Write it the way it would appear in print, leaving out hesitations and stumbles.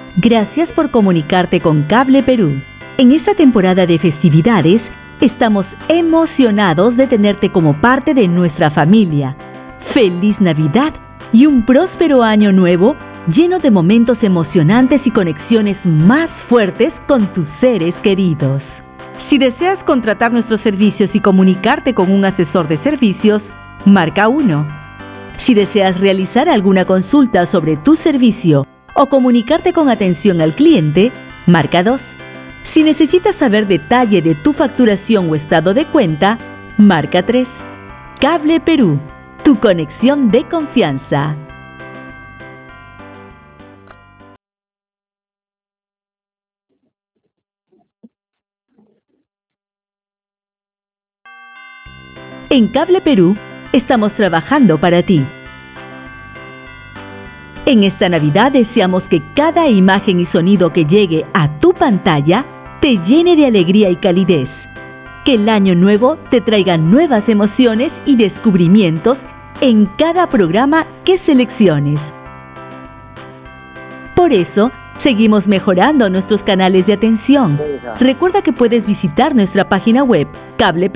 Gracias por comunicarte con Cable Perú. En esta temporada de festividades, estamos emocionados de tenerte como parte de nuestra familia. ¡Feliz Navidad y un próspero año nuevo lleno de momentos emocionantes y conexiones más fuertes con tus seres queridos! Si deseas contratar nuestros servicios y comunicarte con un asesor de servicios, marca 1. Si deseas realizar alguna consulta sobre tu servicio o comunicarte con atención al cliente, marca 2. Si necesitas saber detalle de tu facturación o estado de cuenta, marca 3. Cable Perú, tu conexión de confianza. En Cable Perú, estamos trabajando para ti. En esta Navidad deseamos que cada imagen y sonido que llegue a tu pantalla te llene de alegría y calidez. Que el año nuevo te traiga nuevas emociones y descubrimientos en cada programa que selecciones. Por eso, seguimos mejorando nuestros canales de atención. Recuerda que puedes visitar nuestra página web, Cable